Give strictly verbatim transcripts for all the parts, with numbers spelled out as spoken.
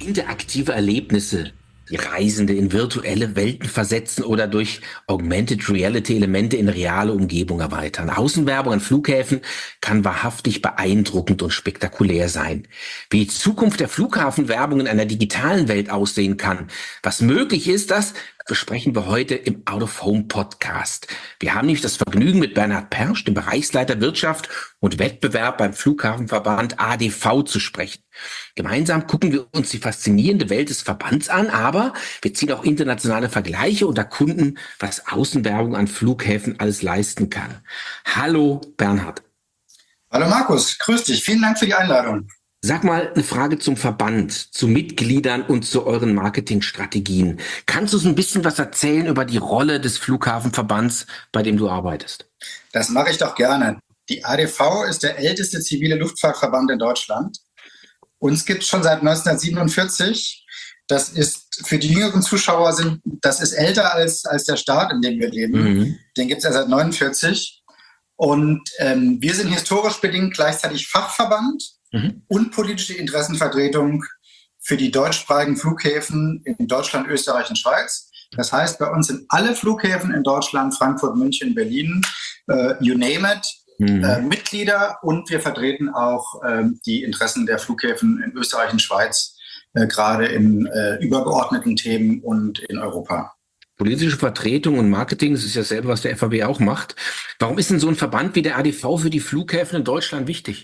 interaktive Erlebnisse, die Reisende in virtuelle Welten versetzen oder durch Augmented Reality Elemente in reale Umgebung erweitern. Außenwerbung an Flughäfen kann wahrhaftig beeindruckend und spektakulär sein. Wie die Zukunft der Flughafenwerbung in einer digitalen Welt aussehen kann, was möglich ist, das besprechen wir heute im Out-of-Home-Podcast. Wir haben nämlich das Vergnügen, mit Bernhard Persch, dem Bereichsleiter Wirtschaft und Wettbewerb beim Flughafenverband A D V, zu sprechen. Gemeinsam gucken wir uns die faszinierende Welt des Verbands an, aber wir ziehen auch internationale Vergleiche und erkunden, was Außenwerbung an Flughäfen alles leisten kann. Hallo Bernhard. Hallo Markus, grüß dich. Vielen Dank für die Einladung. Sag mal eine Frage zum Verband, zu Mitgliedern und zu euren Marketingstrategien. Kannst du uns ein bisschen was erzählen über die Rolle des Flughafenverbands, bei dem du arbeitest? Das mache ich doch gerne. Die A D V ist der älteste zivile Luftfahrtverband in Deutschland. Uns gibt es schon seit neunzehnhundertsiebenundvierzig. Das ist für die jüngeren Zuschauer, sind, das ist älter als, als der Staat, in dem wir leben. Mhm. Den gibt es ja seit neunundvierzig. Und ähm, wir sind historisch bedingt gleichzeitig Fachverband mhm. und politische Interessenvertretung für die deutschsprachigen Flughäfen in Deutschland, Österreich und Schweiz. Das heißt, bei uns sind alle Flughäfen in Deutschland, Frankfurt, München, Berlin, äh, you name it, mhm. äh, Mitglieder, und wir vertreten auch äh, die Interessen der Flughäfen in Österreich und Schweiz, äh, gerade in äh, übergeordneten Themen und in Europa. Politische Vertretung und Marketing, das ist ja dasselbe, was der F A B auch macht. Warum ist denn so ein Verband wie der A D V für die Flughäfen in Deutschland wichtig?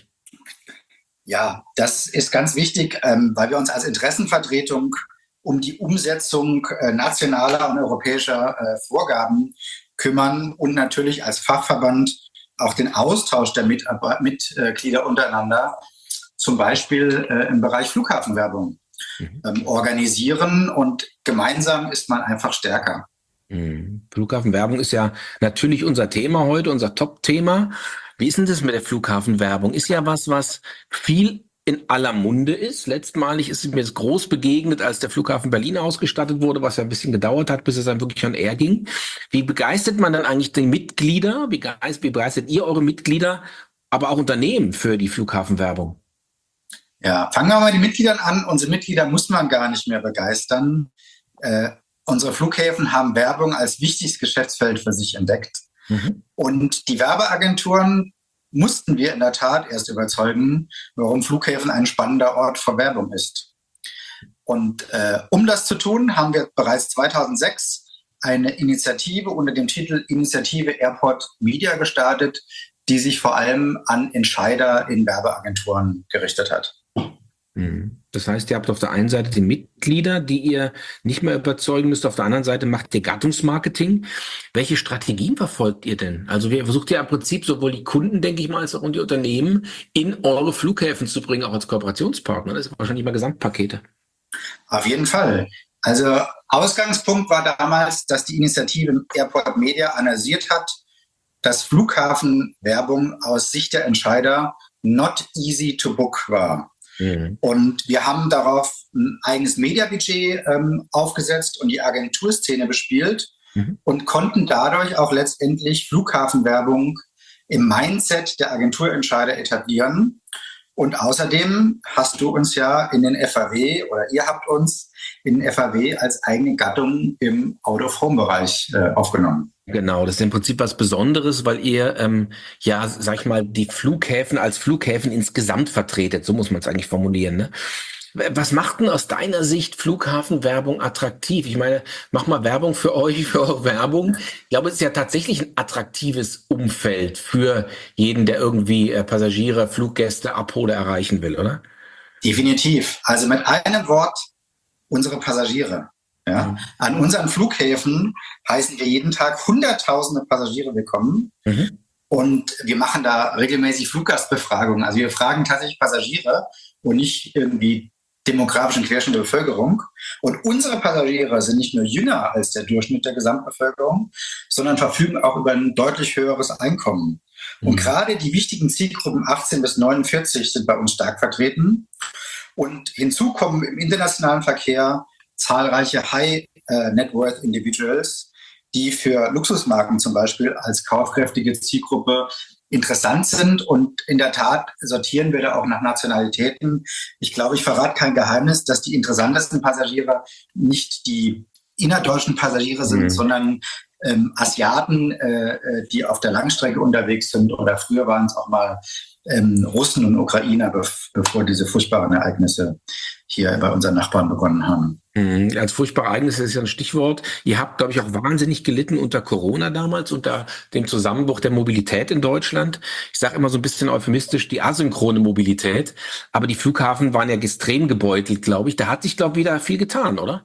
Ja, das ist ganz wichtig, ähm, weil wir uns als Interessenvertretung um die Umsetzung äh, nationaler und europäischer äh, Vorgaben kümmern und natürlich als Fachverband auch den Austausch der Mit- Mitglieder untereinander, zum Beispiel äh, im Bereich Flughafenwerbung, mhm. ähm, organisieren, und gemeinsam ist man einfach stärker. Mhm. Flughafenwerbung ist ja natürlich unser Thema heute, unser Top-Thema. Wie ist denn das mit der Flughafenwerbung? Ist ja was, was viel in aller Munde ist. Letztmalig ist es mir groß begegnet, als der Flughafen Berlin ausgestattet wurde, was ja ein bisschen gedauert hat, bis es dann wirklich on air ging. Wie begeistert man dann eigentlich die Mitglieder? Wie begeistert, wie begeistert ihr eure Mitglieder, aber auch Unternehmen für die Flughafenwerbung? Ja, fangen wir mal die Mitgliedern an. Unsere Mitglieder muss man gar nicht mehr begeistern. Äh, unsere Flughäfen haben Werbung als wichtiges Geschäftsfeld für sich entdeckt. Mhm. Und die Werbeagenturen mussten wir in der Tat erst überzeugen, warum Flughäfen ein spannender Ort für Werbung ist. Und äh, um das zu tun, haben wir bereits zweitausendsechs eine Initiative unter dem Titel Initiative Airport Media gestartet, die sich vor allem an Entscheider in Werbeagenturen gerichtet hat. Das heißt, ihr habt auf der einen Seite die Mitglieder, die ihr nicht mehr überzeugen müsst, auf der anderen Seite macht ihr Gattungsmarketing. Welche Strategien verfolgt ihr denn? Also wir versucht ja im Prinzip sowohl die Kunden, denke ich mal, als auch die Unternehmen in eure Flughäfen zu bringen, auch als Kooperationspartner. Das sind wahrscheinlich mal Gesamtpakete. Auf jeden Fall. Also Ausgangspunkt war damals, dass die Initiative Airport Media analysiert hat, dass Flughafenwerbung aus Sicht der Entscheider not easy to book war. Mhm. Und wir haben darauf ein eigenes Mediabudget ähm, aufgesetzt und die Agenturszene bespielt mhm. und konnten dadurch auch letztendlich Flughafenwerbung im Mindset der Agenturentscheider etablieren. Und außerdem hast du uns ja in den F A W oder ihr habt uns in den F A W als eigene Gattung im Out-of-Home-Bereich äh, aufgenommen. Genau, das ist im Prinzip was Besonderes, weil ihr, ähm, ja, sag ich mal, die Flughäfen als Flughäfen insgesamt vertretet. So muss man es eigentlich formulieren, ne? Was macht denn aus deiner Sicht Flughafenwerbung attraktiv? Ich meine, mach mal Werbung für euch, für eure Werbung. Ich glaube, es ist ja tatsächlich ein attraktives Umfeld für jeden, der irgendwie äh, Passagiere, Fluggäste abholen, erreichen will, oder? Definitiv. Also mit einem Wort, unsere Passagiere. Ja? Mhm. An unseren Flughäfen heißen wir jeden Tag hunderttausende Passagiere willkommen. Mhm. Und wir machen da regelmäßig Fluggastbefragungen. Also wir fragen tatsächlich Passagiere und nicht irgendwie demografischen Querschnitt der Bevölkerung. Und unsere Passagiere sind nicht nur jünger als der Durchschnitt der Gesamtbevölkerung, sondern verfügen auch über ein deutlich höheres Einkommen. Mhm. Und gerade die wichtigen Zielgruppen achtzehn bis neunundvierzig sind bei uns stark vertreten. Und hinzu kommen im internationalen Verkehr zahlreiche High-Net-Worth-Individuals, die für Luxusmarken zum Beispiel als kaufkräftige Zielgruppe interessant sind. Und in der Tat sortieren wir da auch nach Nationalitäten. Ich glaube, ich verrate kein Geheimnis, dass die interessantesten Passagiere nicht die innerdeutschen Passagiere sind, mhm. sondern ähm, Asiaten, äh, die auf der Langstrecke unterwegs sind. Oder früher waren es auch mal ähm, Russen und Ukrainer, bev- bevor diese furchtbaren Ereignisse hier bei unseren Nachbarn begonnen haben. Mhm. Als furchtbare Ereignisse ist ja ein Stichwort. Ihr habt, glaube ich, auch wahnsinnig gelitten unter Corona damals, unter dem Zusammenbruch der Mobilität in Deutschland. Ich sage immer so ein bisschen euphemistisch, die asynchrone Mobilität. Aber die Flughafen waren ja extrem gebeutelt, glaube ich. Da hat sich, glaube ich, wieder viel getan, oder?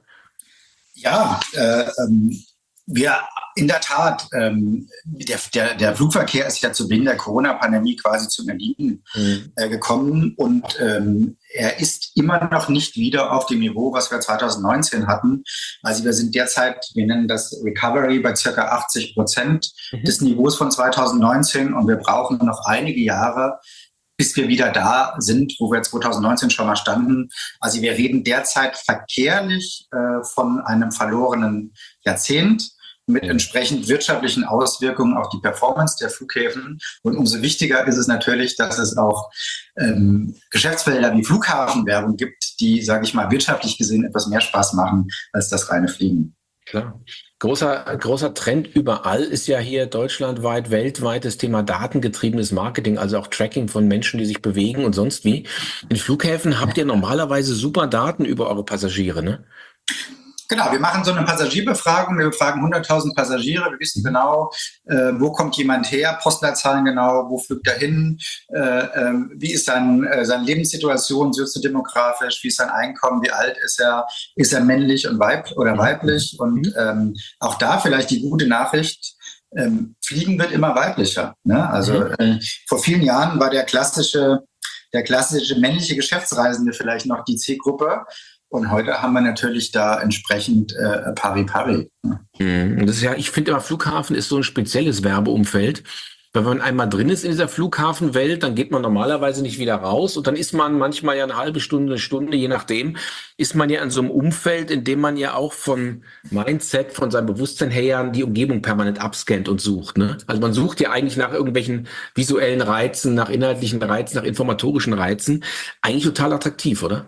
Ja, äh, ähm, wir in der Tat, ähm, der, der, der Flugverkehr ist ja zu Beginn der Corona-Pandemie quasi zum Erliegen mhm. äh, gekommen und ähm, er ist immer noch nicht wieder auf dem Niveau, was wir zwanzig neunzehn hatten. Also wir sind derzeit, wir nennen das Recovery, bei circa achtzig Prozent mhm. des Niveaus von zwanzig neunzehn und wir brauchen noch einige Jahre, bis wir wieder da sind, wo wir zwanzig neunzehn schon mal standen. Also wir reden derzeit verkehrlich äh, von einem verlorenen Jahrzehnt mit entsprechend wirtschaftlichen Auswirkungen auf die Performance der Flughäfen. Und umso wichtiger ist es natürlich, dass es auch ähm, Geschäftsfelder wie Flughafenwerbung gibt, die, sage ich mal, wirtschaftlich gesehen etwas mehr Spaß machen als das reine Fliegen. Klar. Großer, großer Trend überall ist ja hier deutschlandweit, weltweit das Thema datengetriebenes Marketing, also auch Tracking von Menschen, die sich bewegen und sonst wie. In Flughäfen habt ihr normalerweise super Daten über eure Passagiere, ne? Genau, wir machen so eine Passagierbefragung. Wir befragen hunderttausend Passagiere. Wir wissen genau, äh, wo kommt jemand her, Postleitzahlen genau, wo fliegt er hin, äh, äh, wie ist sein, äh, seine Lebenssituation soziodemografisch, wie ist sein Einkommen, wie alt ist er, ist er männlich und weib oder weiblich. Und ähm, auch da vielleicht die gute Nachricht, ähm, Fliegen wird immer weiblicher. Ne? Also äh, vor vielen Jahren war der klassische, der klassische männliche Geschäftsreisende vielleicht noch die Zielgruppe. Und heute haben wir natürlich da entsprechend äh, pari pari. Mhm. Das ist ja, ich finde immer, Flughafen ist so ein spezielles Werbeumfeld. Wenn man einmal drin ist in dieser Flughafenwelt, dann geht man normalerweise nicht wieder raus. Und dann ist man manchmal ja eine halbe Stunde, eine Stunde, je nachdem, ist man ja in so einem Umfeld, in dem man ja auch von Mindset, von seinem Bewusstsein her die Umgebung permanent abscannt und sucht. Ne? Also man sucht ja eigentlich nach irgendwelchen visuellen Reizen, nach inhaltlichen Reizen, nach informatorischen Reizen. Eigentlich total attraktiv, oder?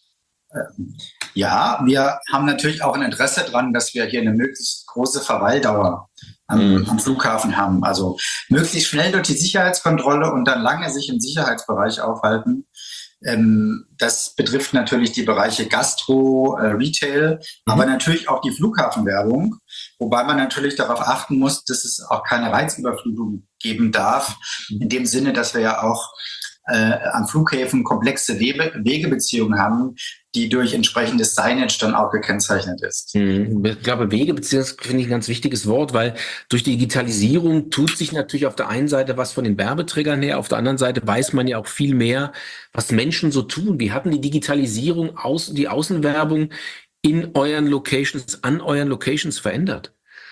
Ja, wir haben natürlich auch ein Interesse daran, dass wir hier eine möglichst große Verweildauer am, mhm. am Flughafen haben. Also möglichst schnell durch die Sicherheitskontrolle und dann lange sich im Sicherheitsbereich aufhalten. Ähm, das betrifft natürlich die Bereiche Gastro, äh, Retail, mhm. aber natürlich auch die Flughafenwerbung. Wobei man natürlich darauf achten muss, dass es auch keine Reizüberflutung geben darf. In dem Sinne, dass wir ja auch äh, an Flughäfen komplexe Wege, Wegebeziehungen haben, die durch entsprechendes Signage dann auch gekennzeichnet ist. Ich glaube, Wegebeziehung finde ich ein ganz wichtiges Wort, weil durch die Digitalisierung tut sich natürlich auf der einen Seite was von den Werbeträgern her, auf der anderen Seite weiß man ja auch viel mehr, was Menschen so tun. Wie hatten die Digitalisierung, aus, die Außenwerbung in euren Locations, an euren Locations verändert?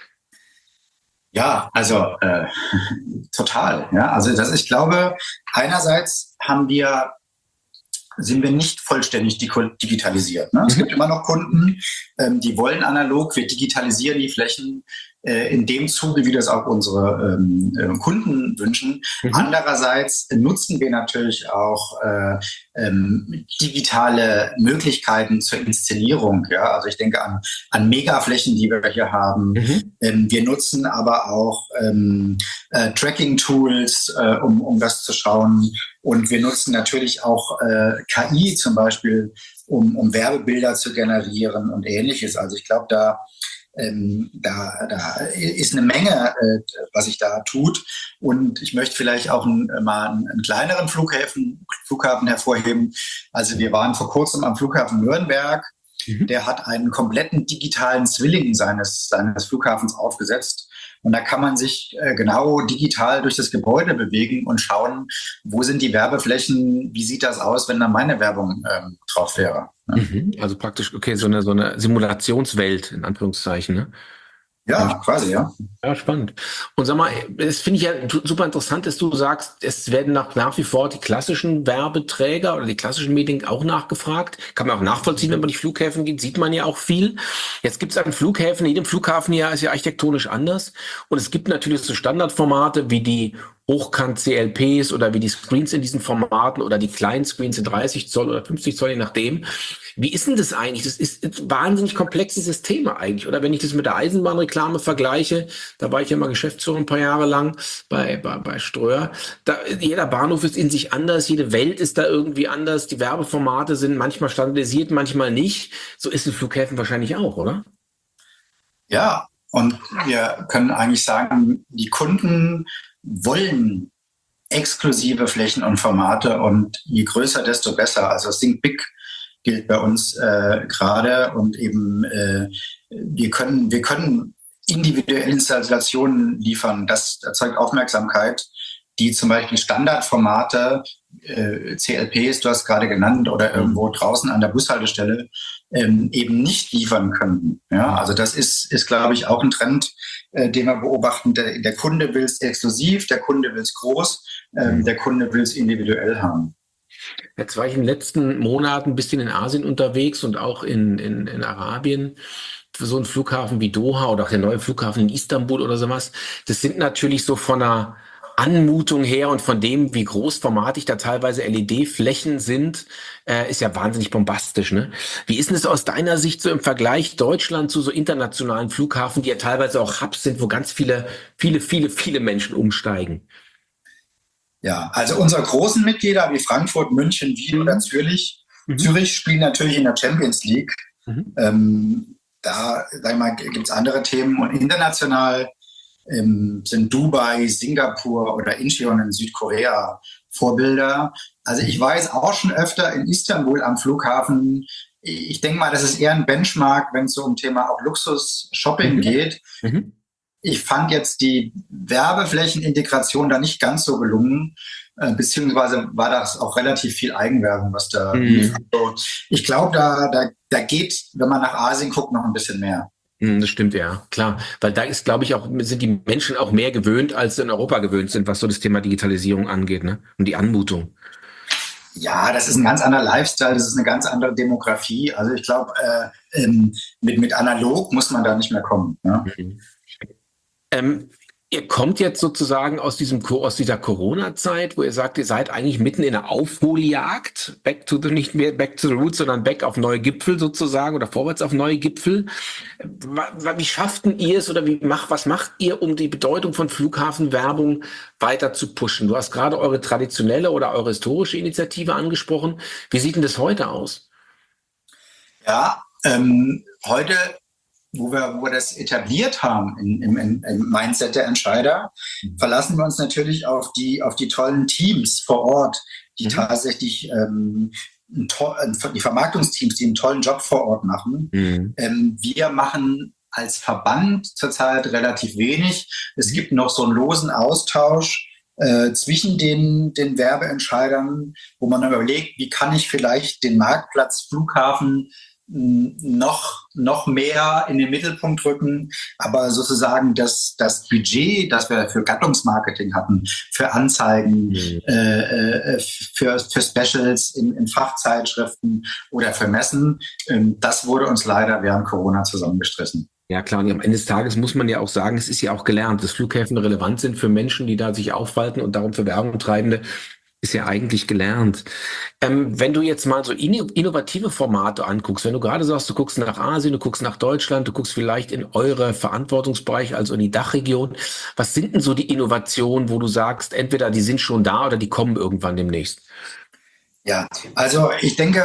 Ja, also äh, total. Ja, also das, ich glaube, einerseits haben wir sind wir nicht vollständig digitalisiert. Ne? Es gibt immer noch Kunden, ähm, die wollen analog. Wir digitalisieren die Flächen äh, in dem Zuge, wie das auch unsere ähm, äh, Kunden wünschen. Mhm. Andererseits nutzen wir natürlich auch äh, ähm, digitale Möglichkeiten zur Inszenierung. Ja? Also ich denke an, an Megaflächen, die wir hier haben. Mhm. Ähm, wir nutzen aber auch ähm, äh, Tracking-Tools, äh, um, um das zu schauen. Und wir nutzen natürlich auch äh, K I zum Beispiel, um, um Werbebilder zu generieren und Ähnliches. Also ich glaube, da, ähm, da, da ist eine Menge, äh, was sich da tut. Und ich möchte vielleicht auch ein, mal einen, einen kleineren Flughäfen, Flughafen hervorheben. Also wir waren vor kurzem am Flughafen Nürnberg. Mhm. Der hat einen kompletten digitalen Zwilling seines, seines Flughafens aufgesetzt. Und da kann man sich äh, genau digital durch das Gebäude bewegen und schauen, wo sind die Werbeflächen, wie sieht das aus, wenn da meine Werbung ähm, drauf wäre. Ne? Mhm. Also praktisch, okay, so eine, so eine Simulationswelt, in Anführungszeichen, ne? Ja, ja, quasi, ja. Ja, spannend. Und sag mal, das finde ich ja super interessant, dass du sagst, es werden nach, nach wie vor die klassischen Werbeträger oder die klassischen Medien auch nachgefragt. Kann man auch nachvollziehen, wenn man die Flughäfen geht, sieht man ja auch viel. Jetzt gibt es an Flughäfen, jedem Flughafen ja ist ja architektonisch anders. Und es gibt natürlich so Standardformate wie die Hochkant-C L Ps oder wie die Screens in diesen Formaten oder die kleinen Screens in dreißig Zoll oder fünfzig Zoll, je nachdem. Wie ist denn das eigentlich? Das ist ein wahnsinnig komplexes Thema eigentlich. Oder wenn ich das mit der Eisenbahnreklame vergleiche, da war ich ja mal Geschäftsführer ein paar Jahre lang bei, bei, bei Ströer. Da, jeder Bahnhof ist in sich anders, jede Welt ist da irgendwie anders. Die Werbeformate sind manchmal standardisiert, manchmal nicht. So ist es Flughäfen wahrscheinlich auch, oder? Ja, und wir können eigentlich sagen, die Kunden wollen exklusive Flächen und Formate und je größer, desto besser. Also Think Big gilt bei uns äh, gerade und eben äh, wir können wir können individuelle Installationen liefern. Das erzeugt Aufmerksamkeit, die zum Beispiel Standardformate, äh, C L Ps, du hast gerade genannt, oder irgendwo draußen an der Bushaltestelle ähm, eben nicht liefern können. Ja, also das ist, ist glaube ich, auch ein Trend, äh, den wir beobachten. Der, der Kunde will es exklusiv, der Kunde will es groß, ähm, der Kunde will es individuell haben. Jetzt war ich in den letzten Monaten ein bisschen in Asien unterwegs und auch in, in, in Arabien. Für so einen Flughafen wie Doha oder auch der neue Flughafen in Istanbul oder sowas. Das sind natürlich so von einer Anmutung her und von dem, wie großformatig da teilweise L E D-Flächen sind, äh, ist ja wahnsinnig bombastisch, ne? Wie ist denn es aus deiner Sicht so im Vergleich Deutschland zu so internationalen Flughafen, die ja teilweise auch Hubs sind, wo ganz viele, viele, viele, viele Menschen umsteigen? Ja, also unsere großen Mitglieder wie Frankfurt, München, Wien mhm. oder Zürich, mhm. Zürich spielen natürlich in der Champions League. Mhm. Ähm, da, sag ich mal, gibt es andere Themen und international ähm, sind Dubai, Singapur oder Incheon in Südkorea Vorbilder. Also ich war jetzt auch schon öfter in Istanbul am Flughafen. Ich denke mal, das ist eher ein Benchmark, wenn es so um Thema auch Luxus-Shopping mhm. geht. Mhm. Ich fand jetzt die Werbeflächenintegration da nicht ganz so gelungen, äh, beziehungsweise war das auch relativ viel Eigenwerbung, was da mhm. lief. Also ich glaube, da, da, da geht, wenn man nach Asien guckt, noch ein bisschen mehr. Das stimmt, ja, klar. Weil da ist, glaube ich, auch, sind die Menschen auch mehr gewöhnt, als sie in Europa gewöhnt sind, was so das Thema Digitalisierung angeht, ne? Und die Anmutung. Ja, das ist ein ganz anderer Lifestyle, das ist eine ganz andere Demografie. Also ich glaube, äh, ähm, mit, mit analog muss man da nicht mehr kommen. Ne? Mhm. Ähm, ihr kommt jetzt sozusagen aus diesem aus dieser Corona-Zeit, wo ihr sagt, ihr seid eigentlich mitten in einer Aufholjagd, back to the, nicht mehr back to the roots, sondern back auf neue Gipfel sozusagen oder vorwärts auf neue Gipfel. Wie schafften ihr es oder wie macht, was macht ihr, um die Bedeutung von Flughafenwerbung weiter zu pushen? Du hast gerade eure traditionelle oder eure historische Initiative angesprochen. Wie sieht denn das heute aus? Ja, ähm, heute Wo wir, wo wir das etabliert haben im, im, im Mindset der Entscheider, verlassen wir uns natürlich auf die, auf die tollen Teams vor Ort, die mhm. tatsächlich ähm, ein to- die Vermarktungsteams, die einen tollen Job vor Ort machen. Mhm. Ähm, wir machen als Verband zurzeit relativ wenig. Es gibt noch so einen losen Austausch äh, zwischen den, den Werbeentscheidern, wo man überlegt, wie kann ich vielleicht den Marktplatz Flughafen noch, noch mehr in den Mittelpunkt rücken, aber sozusagen das, das Budget, das wir für Gattungsmarketing hatten, für Anzeigen, mhm. äh, für, für Specials in, in Fachzeitschriften oder für Messen, ähm, das wurde uns leider während Corona zusammengestrichen. Ja klar, und am Ende des Tages muss man ja auch sagen, es ist ja auch gelernt, dass Flughäfen relevant sind für Menschen, die da sich aufhalten und darum für Werbung treibende, ist ja eigentlich gelernt. Ähm, wenn du jetzt mal so in, innovative Formate anguckst, wenn du gerade sagst, du guckst nach Asien, du guckst nach Deutschland, du guckst vielleicht in eure Verantwortungsbereiche, also in die Dachregion, was sind denn so die Innovationen, wo du sagst, entweder die sind schon da oder die kommen irgendwann demnächst? Ja, also ich denke,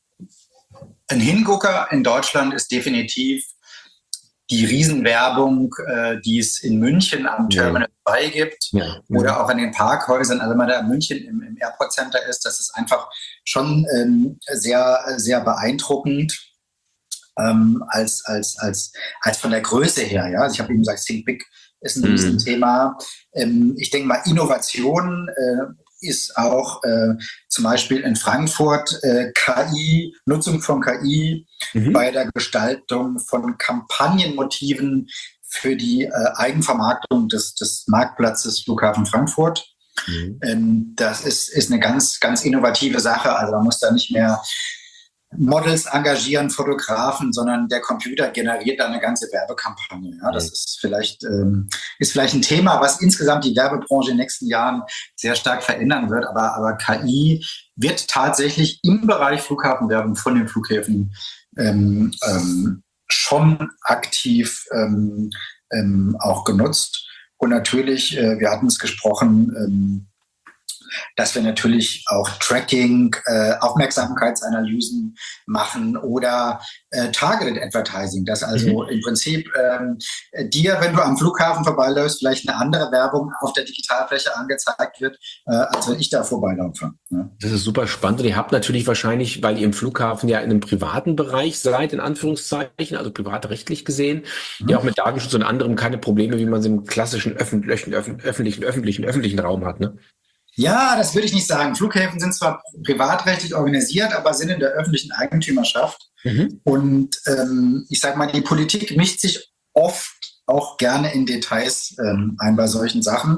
ein Hingucker in Deutschland ist definitiv die Riesenwerbung, äh, die es in München am Terminal zwei ja. gibt ja. oder auch an den Parkhäusern. Also wenn man da in München im, im Airport Center ist, das ist einfach schon ähm, sehr, sehr beeindruckend ähm, als, als, als, als von der Größe her. Ja? Also ich habe eben gesagt, Think Big ist ein mhm. Riesenthema. Ähm, ich denke mal, Innovation äh, ist auch äh, zum Beispiel in Frankfurt äh, K I, Nutzung von K I mhm. bei der Gestaltung von Kampagnenmotiven für die äh, Eigenvermarktung des, des Marktplatzes Flughafen Frankfurt. Mhm. Ähm, das ist, ist eine ganz, ganz innovative Sache. Also man muss da nicht mehr Models engagieren, Fotografen, sondern der Computer generiert dann eine ganze Werbekampagne. Ja, das ist vielleicht, ähm, ist vielleicht ein Thema, was insgesamt die Werbebranche in den nächsten Jahren sehr stark verändern wird. Aber, aber K I wird tatsächlich im Bereich Flughafenwerbung von den Flughäfen ähm, ähm, schon aktiv ähm, ähm, auch genutzt. Und natürlich, äh, wir hatten es gesprochen, ähm, dass wir natürlich auch Tracking, äh, Aufmerksamkeitsanalysen machen oder äh, Targeted Advertising, dass also mhm. im Prinzip ähm, dir, wenn du am Flughafen vorbeiläufst, vielleicht eine andere Werbung auf der Digitalfläche angezeigt wird, äh, als wenn ich da vorbeilaufe. Ja. Das ist super spannend. Und ihr habt natürlich wahrscheinlich, weil ihr im Flughafen ja in einem privaten Bereich seid, in Anführungszeichen, also privatrechtlich gesehen, mhm. ja auch mit Datenschutz und anderem keine Probleme, wie man sie im klassischen öffentlichen, öffentlichen, öffentlichen, öffentlichen Raum hat, ne? Ja, das würde ich nicht sagen. Flughäfen sind zwar privatrechtlich organisiert, aber sind in der öffentlichen Eigentümerschaft. Mhm. Und ähm, ich sage mal, die Politik mischt sich oft auch gerne in Details ähm, ein bei solchen Sachen.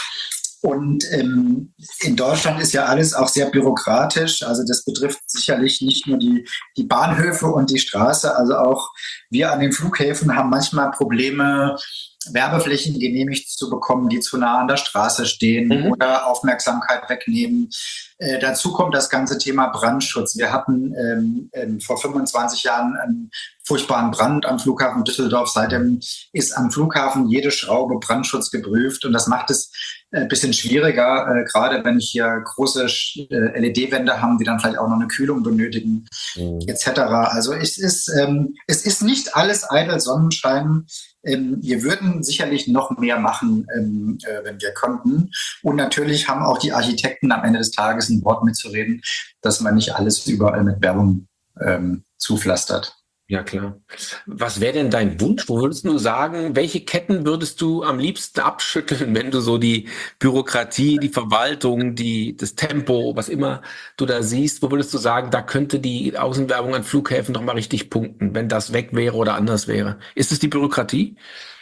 Und ähm, in Deutschland ist ja alles auch sehr bürokratisch. Also das betrifft sicherlich nicht nur die, die Bahnhöfe und die Straße. Also auch wir an den Flughäfen haben manchmal Probleme, Werbeflächen genehmigt zu bekommen, die zu nah an der Straße stehen mhm. oder Aufmerksamkeit wegnehmen. Äh, dazu kommt das ganze Thema Brandschutz. Wir hatten ähm, ähm, vor fünfundzwanzig Jahren einen furchtbaren Brand am Flughafen Düsseldorf. Seitdem ist am Flughafen jede Schraube Brandschutz geprüft und das macht es ein äh, bisschen schwieriger, äh, gerade wenn ich hier große äh, L E D-Wände haben, die dann vielleicht auch noch eine Kühlung benötigen, mhm. et cetera. Also es ist, ähm, es ist nicht alles eitel Sonnenschein. Ähm, wir würden sicherlich noch mehr machen, ähm, äh, wenn wir könnten. Und natürlich haben auch die Architekten am Ende des Tages ein Wort mitzureden, dass man nicht alles überall mit Werbung ähm, zupflastert. Ja, klar. Was wäre denn dein Wunsch? Wo würdest du sagen, welche Ketten würdest du am liebsten abschütteln, wenn du so die Bürokratie, die Verwaltung, die, das Tempo, was immer du da siehst, wo würdest du sagen, da könnte die Außenwerbung an Flughäfen noch mal richtig punkten, wenn das weg wäre oder anders wäre? Ist es die Bürokratie?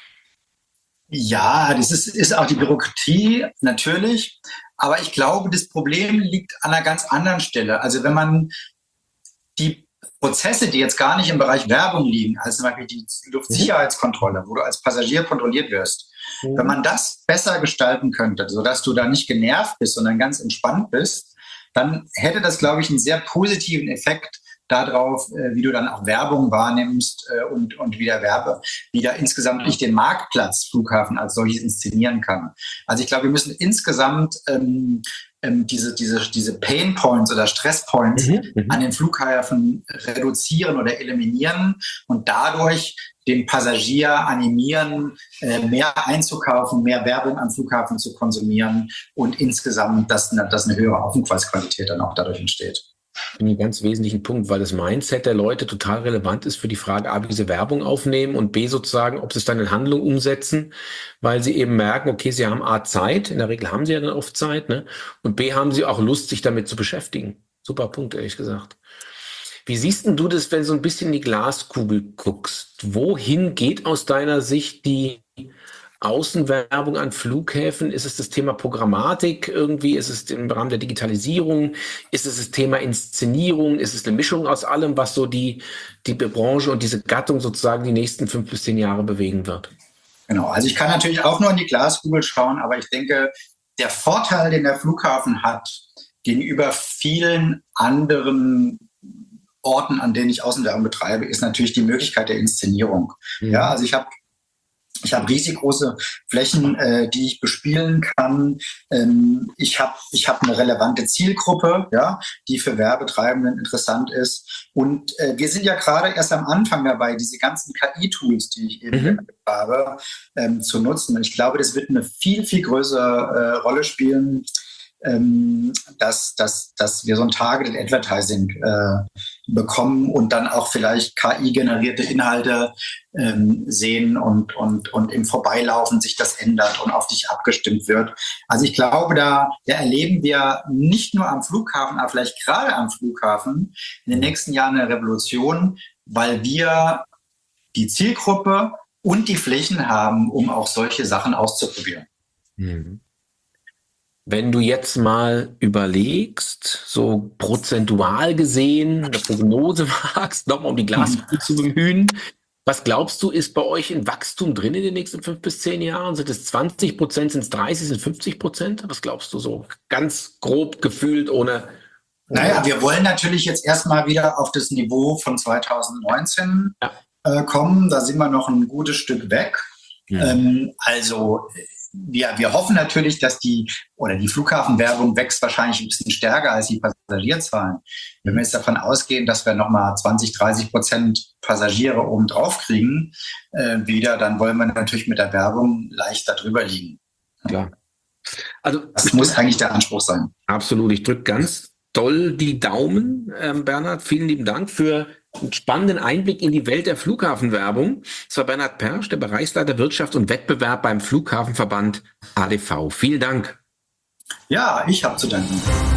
Ja, das ist, ist auch die Bürokratie, natürlich. Aber ich glaube, das Problem liegt an einer ganz anderen Stelle. Also wenn man die Prozesse, die jetzt gar nicht im Bereich Werbung liegen, also zum Beispiel die Luftsicherheitskontrolle, wo du als Passagier kontrolliert wirst, mhm. wenn man das besser gestalten könnte, sodass du da nicht genervt bist, sondern ganz entspannt bist, dann hätte das, glaube ich, einen sehr positiven Effekt darauf, wie du dann auch Werbung wahrnimmst und, und wieder Werbe, wieder insgesamt nicht den Marktplatz Flughafen als solches inszenieren kann. Also ich glaube, wir müssen insgesamt ähm, ähm, diese, diese, diese Pain Points oder Stress Points mhm, an den Flughäfen reduzieren oder eliminieren und dadurch den Passagier animieren, äh, mehr einzukaufen, mehr Werbung am Flughafen zu konsumieren und insgesamt, dass, dass eine höhere Aufenthaltsqualität dann auch dadurch entsteht. Einen ganz wesentlichen Punkt, weil das Mindset der Leute total relevant ist für die Frage, A, wie sie Werbung aufnehmen und B, sozusagen, ob sie es dann in Handlung umsetzen, weil sie eben merken, okay, sie haben A, Zeit, in der Regel haben sie ja dann oft Zeit, ne? Und B, haben sie auch Lust, sich damit zu beschäftigen. Super Punkt, ehrlich gesagt. Wie siehst denn du das, wenn du so ein bisschen in die Glaskugel guckst? Wohin geht aus deiner Sicht die Außenwerbung an Flughäfen? Ist es das Thema Programmatik irgendwie? Ist es im Rahmen der Digitalisierung? Ist es das Thema Inszenierung? Ist es eine Mischung aus allem, was so die, die Branche und diese Gattung sozusagen die nächsten fünf bis zehn Jahre bewegen wird? Genau, also ich kann natürlich auch nur in die Glaskugel schauen, aber ich denke, der Vorteil, den der Flughafen hat gegenüber vielen anderen Orten, an denen ich Außenwerbung betreibe, ist natürlich die Möglichkeit der Inszenierung. Mhm. Ja, also ich habe Ich habe riesig große Flächen, äh, die ich bespielen kann. Ähm, ich habe ich hab eine relevante Zielgruppe, ja, die für Werbetreibenden interessant ist. Und äh, wir sind ja gerade erst am Anfang dabei, diese ganzen K I-Tools, die ich eben mhm. habe, ähm, zu nutzen. Und ich glaube, das wird eine viel, viel größere äh, Rolle spielen, ähm, dass, dass, dass wir so ein Targeted Advertising äh, bekommen und dann auch vielleicht K I-generierte Inhalte ähm, sehen und, und, und im Vorbeilaufen sich das ändert und auf dich abgestimmt wird. Also ich glaube, da, da erleben wir nicht nur am Flughafen, aber vielleicht gerade am Flughafen in den nächsten Jahren eine Revolution, weil wir die Zielgruppe und die Flächen haben, um auch solche Sachen auszuprobieren. Mhm. Wenn du jetzt mal überlegst, so prozentual gesehen, eine Prognose wagst, nochmal um die Glaskugel zu bemühen, was glaubst du, ist bei euch ein Wachstum drin in den nächsten fünf bis zehn Jahren? Sind es zwanzig Prozent, sind es dreißig, sind es fünfzig Prozent? Was glaubst du so? Ganz grob gefühlt, ohne... ohne Naja, wir wollen natürlich jetzt erstmal wieder auf das Niveau von zweitausendneunzehn ja. äh, kommen. Da sind wir noch ein gutes Stück weg. Ja. Ähm, also wir, wir hoffen natürlich, dass die oder die Flughafenwerbung wächst wahrscheinlich ein bisschen stärker als die Passagierzahlen. Wenn wir jetzt davon ausgehen, dass wir nochmal zwanzig, dreißig Prozent Passagiere oben drauf kriegen, äh, wieder, dann wollen wir natürlich mit der Werbung leicht darüber liegen. Klar. Also das muss eigentlich der Anspruch sein. Absolut. Ich drücke ganz doll die Daumen, ähm, Bernhard. Vielen lieben Dank für einen spannenden Einblick in die Welt der Flughafenwerbung. Das war Bernhard Persch, der Bereichsleiter Wirtschaft und Wettbewerb beim Flughafenverband A D V. Vielen Dank. Ja, ich habe zu danken.